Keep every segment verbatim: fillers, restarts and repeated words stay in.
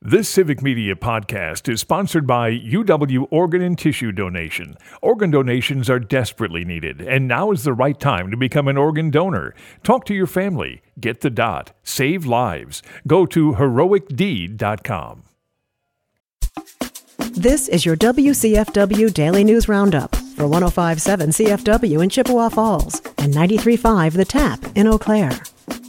This Civic Media podcast is sponsored by U W Organ and Tissue Donation. Organ donations are desperately needed, and now is the right time to become an organ donor. Talk to your family. Get the dot. Save lives. Go to heroic deed dot com. This is your W C F W Daily News Roundup for one oh five point seven C F W in Chippewa Falls and ninety-three point five The Tap in Eau Claire.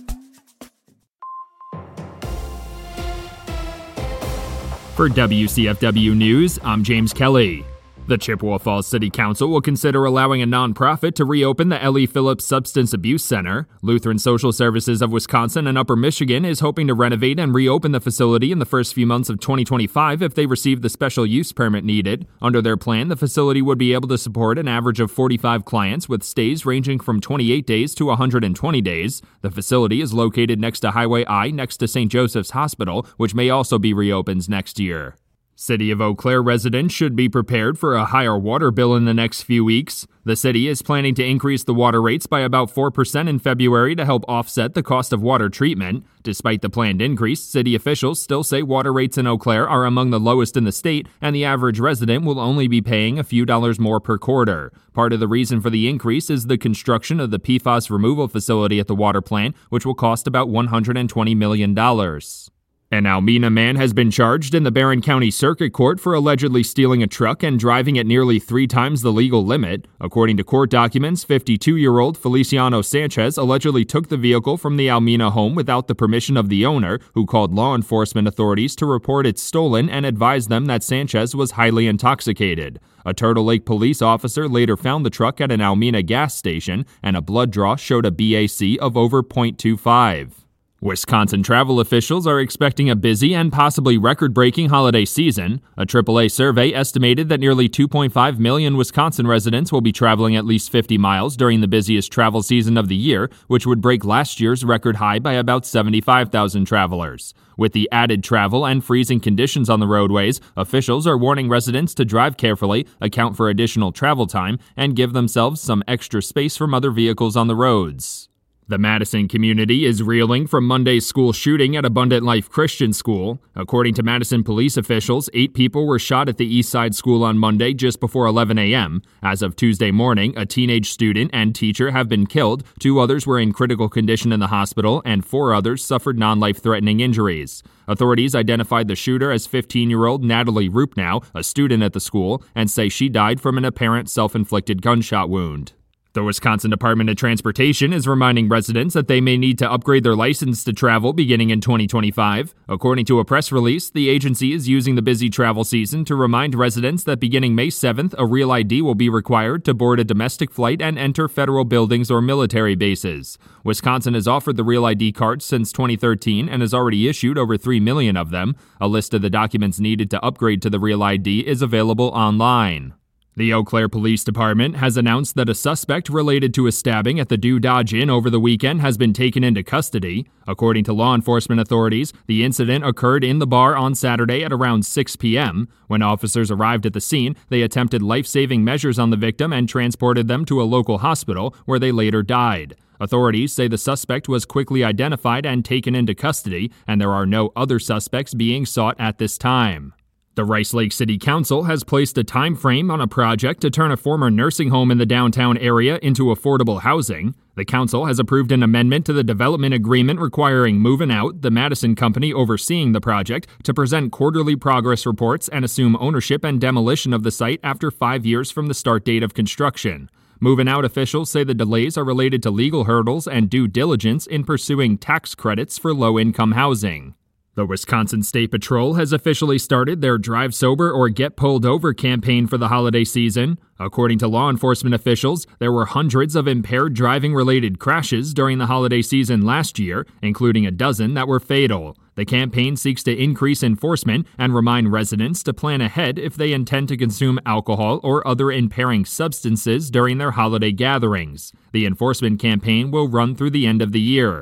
For W C F W News, I'm James Kelly. The Chippewa Falls City Council will consider allowing a nonprofit to reopen the Ellie Phillips Substance Abuse Center. Lutheran Social Services of Wisconsin and Upper Michigan is hoping to renovate and reopen the facility in the first few months of twenty twenty-five if they receive the special use permit needed. Under their plan, the facility would be able to support an average of forty-five clients with stays ranging from twenty-eight days to one hundred twenty days. The facility is located next to Highway I next to Saint Joseph's Hospital, which may also be reopened next year. City of Eau Claire residents should be prepared for a higher water bill in the next few weeks. The city is planning to increase the water rates by about four percent in February to help offset the cost of water treatment. Despite the planned increase, city officials still say water rates in Eau Claire are among the lowest in the state, and the average resident will only be paying a few dollars more per quarter. Part of the reason for the increase is the construction of the P FAS removal facility at the water plant, which will cost about one hundred twenty million dollars. An Almena man has been charged in the Barron County Circuit Court for allegedly stealing a truck and driving at nearly three times the legal limit. According to court documents, fifty-two-year-old Feliciano Sanchez allegedly took the vehicle from the Almena home without the permission of the owner, who called law enforcement authorities to report it stolen and advised them that Sanchez was highly intoxicated. A Turtle Lake police officer later found the truck at an Almena gas station, and a blood draw showed a B A C of over point two five. Wisconsin travel officials are expecting a busy and possibly record-breaking holiday season. A triple A survey estimated that nearly two point five million Wisconsin residents will be traveling at least fifty miles during the busiest travel season of the year, which would break last year's record high by about seventy-five thousand travelers. With the added travel and freezing conditions on the roadways, officials are warning residents to drive carefully, account for additional travel time, and give themselves some extra space from other vehicles on the roads. The Madison community is reeling from Monday's school shooting at Abundant Life Christian School. According to Madison police officials, eight people were shot at the East Side School on Monday just before eleven a.m. As of Tuesday morning, a teenage student and teacher have been killed, two others were in critical condition in the hospital, and four others suffered non-life-threatening injuries. Authorities identified the shooter as fifteen-year-old Natalie Rupnow, a student at the school, and say she died from an apparent self-inflicted gunshot wound. The Wisconsin Department of Transportation is reminding residents that they may need to upgrade their license to travel beginning in twenty twenty-five. According to a press release, the agency is using the busy travel season to remind residents that beginning May seventh, a Real I D will be required to board a domestic flight and enter federal buildings or military bases. Wisconsin has offered the Real I D cards since twenty thirteen and has already issued over three million of them. A list of the documents needed to upgrade to the Real I D is available online. The Eau Claire Police Department has announced that a suspect related to a stabbing at the Do Dodge Inn over the weekend has been taken into custody. According to law enforcement authorities, the incident occurred in the bar on Saturday at around six p.m. When officers arrived at the scene, they attempted life-saving measures on the victim and transported them to a local hospital, where they later died. Authorities say the suspect was quickly identified and taken into custody, and there are no other suspects being sought at this time. The Rice Lake City Council has placed a time frame on a project to turn a former nursing home in the downtown area into affordable housing. The council has approved an amendment to the development agreement requiring Movin' Out, the Madison company overseeing the project, to present quarterly progress reports and assume ownership and demolition of the site after five years from the start date of construction. Movin' Out officials say the delays are related to legal hurdles and due diligence in pursuing tax credits for low-income housing. The Wisconsin State Patrol has officially started their Drive Sober or Get Pulled Over campaign for the holiday season. According to law enforcement officials, there were hundreds of impaired driving-related crashes during the holiday season last year, including a dozen that were fatal. The campaign seeks to increase enforcement and remind residents to plan ahead if they intend to consume alcohol or other impairing substances during their holiday gatherings. The enforcement campaign will run through the end of the year.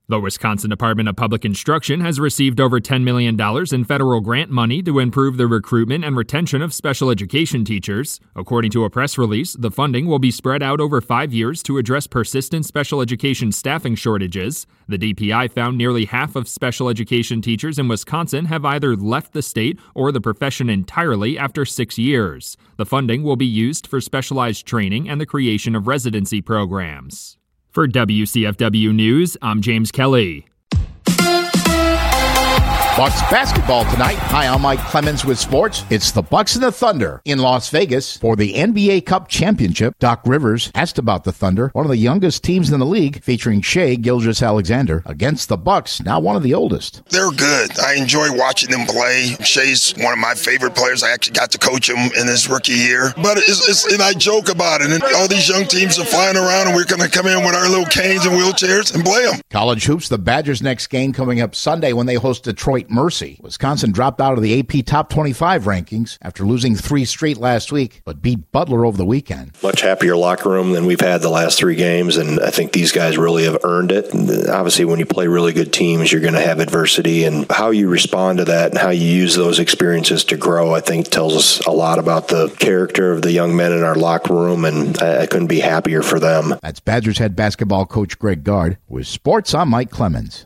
The Wisconsin Department of Public Instruction has received over ten million dollars in federal grant money to improve the recruitment and retention of special education teachers. According to a press release, the funding will be spread out over five years to address persistent special education staffing shortages. The D P I found nearly half of special education teachers in Wisconsin have either left the state or the profession entirely after six years. The funding will be used for specialized training and the creation of residency programs. For W C F W News, I'm James Kelly. Bucks basketball tonight. Hi, I'm Mike Clemens with sports. It's the Bucks and the Thunder in Las Vegas for the N B A Cup Championship. Doc Rivers asked about the Thunder, one of the youngest teams in the league, featuring Shai Gilgeous-Alexander, against the Bucks, now one of the oldest. They're good. I enjoy watching them play. Shai's one of my favorite players. I actually got to coach him in his rookie year. But it's, it's and I joke about it. And all these young teams are flying around, and we're going to come in with our little canes and wheelchairs and play them. College hoops, the Badgers' next game coming up Sunday when they host Detroit Mercy. Wisconsin dropped out of the A P Top twenty-five rankings after losing three straight last week, but beat Butler over the weekend. Much happier locker room than we've had the last three games, and I think these guys really have earned it. And obviously, when you play really good teams, you're going to have adversity, and how you respond to that and how you use those experiences to grow, I think, tells us a lot about the character of the young men in our locker room, and I, I couldn't be happier for them. That's Badgers head basketball coach Greg Gard. With sports, I'm Mike Clemens.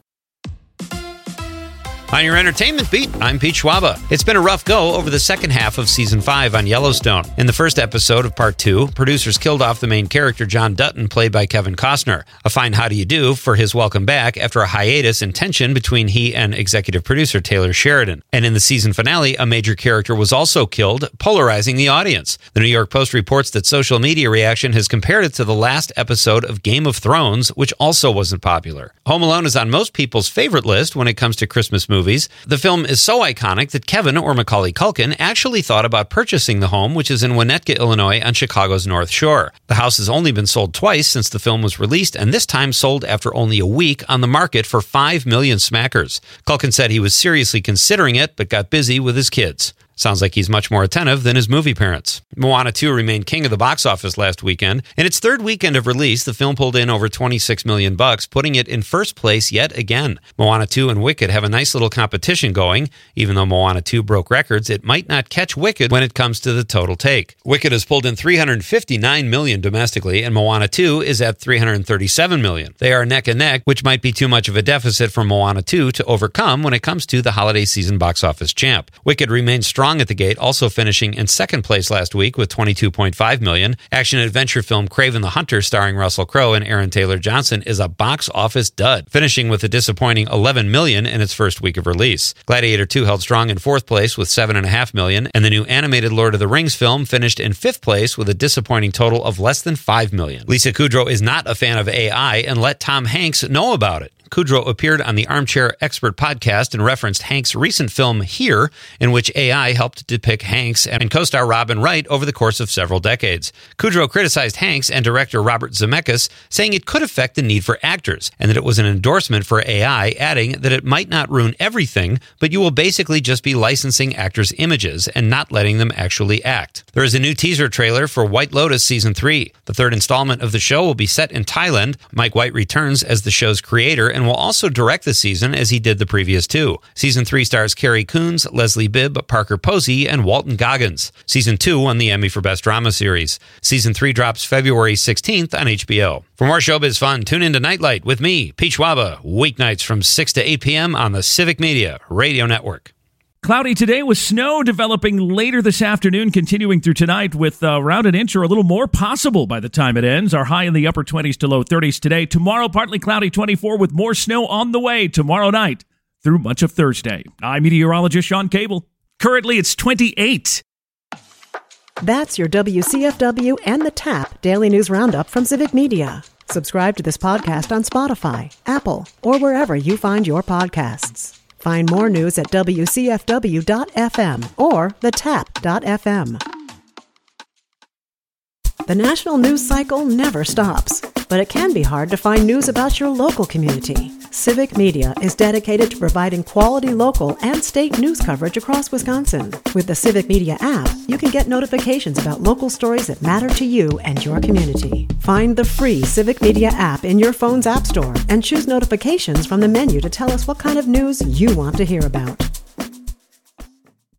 On your entertainment beat, I'm Pete Schwaba. It's been a rough go over the second half of season five on Yellowstone. In the first episode of part two, producers killed off the main character, John Dutton, played by Kevin Costner. A fine how do you do for his welcome back after a hiatus and tension between he and executive producer Taylor Sheridan. And in the season finale, a major character was also killed, polarizing the audience. The New York Post reports that social media reaction has compared it to the last episode of Game of Thrones, which also wasn't popular. Home Alone is on most people's favorite list when it comes to Christmas movies. Movies. The film is so iconic that Kevin, or Macaulay Culkin, actually thought about purchasing the home, which is in Winnetka, Illinois, on Chicago's North Shore. The house has only been sold twice since the film was released, and this time sold after only a week on the market for five million smackers. Culkin said he was seriously considering it, but got busy with his kids. Sounds like he's much more attentive than his movie parents. Moana two remained king of the box office last weekend. In its third weekend of release, the film pulled in over twenty-six million bucks, putting it in first place yet again. Moana two and Wicked have a nice little competition going. Even though Moana two broke records, it might not catch Wicked when it comes to the total take. Wicked has pulled in three hundred fifty-nine million domestically, and Moana two is at three hundred thirty-seven million. They are neck and neck, which might be too much of a deficit for Moana two to overcome when it comes to the holiday season box office champ. Wicked remains strong at the gate, also finishing in second place last week with twenty-two point five million. Action-adventure film Kraven the Hunter, starring Russell Crowe and Aaron Taylor Johnson, is a box office dud, finishing with a disappointing eleven million in its first week of release. Gladiator two held strong in fourth place with seven point five million, and the new animated Lord of the Rings film finished in fifth place with a disappointing total of less than five million. Lisa Kudrow is not a fan of A I and let Tom Hanks know about it. Kudrow appeared on the Armchair Expert podcast and referenced Hanks' recent film Here, in which A I helped depict Hanks and co-star Robin Wright over the course of several decades. Kudrow criticized Hanks and director Robert Zemeckis, saying it could affect the need for actors, and that it was an endorsement for A I, adding that it might not ruin everything, but you will basically just be licensing actors' images and not letting them actually act. There is a new teaser trailer for White Lotus Season three. The third installment of the show will be set in Thailand. Mike White returns as the show's creator and will also direct the season as he did the previous two. Season three stars Carrie Coons, Leslie Bibb, Parker Posey, and Walton Goggins. Season two won the Emmy for Best Drama Series. Season three drops February sixteenth on H B O. For more showbiz fun, tune in to Nightlight with me, Pete Schwaba, weeknights from six to eight p.m. on the Civic Media Radio Network. Cloudy today with snow developing later this afternoon, continuing through tonight with uh, around an inch or a little more possible by the time it ends. Our high in the upper twenties to low thirties today. Tomorrow, partly cloudy, twenty-four with more snow on the way tomorrow night through much of Thursday. I'm meteorologist Sean Cable. Currently, it's twenty-eight. That's your W C F W and the Tap Daily News Roundup from Civic Media. Subscribe to this podcast on Spotify, Apple, or wherever you find your podcasts. Find more news at W C F W dot F M or the tap dot F M. The national news cycle never stops, but it can be hard to find news about your local community. Civic Media is dedicated to providing quality local and state news coverage across Wisconsin. With the Civic Media app, you can get notifications about local stories that matter to you and your community. Find the free Civic Media app in your phone's app store and choose notifications from the menu to tell us what kind of news you want to hear about.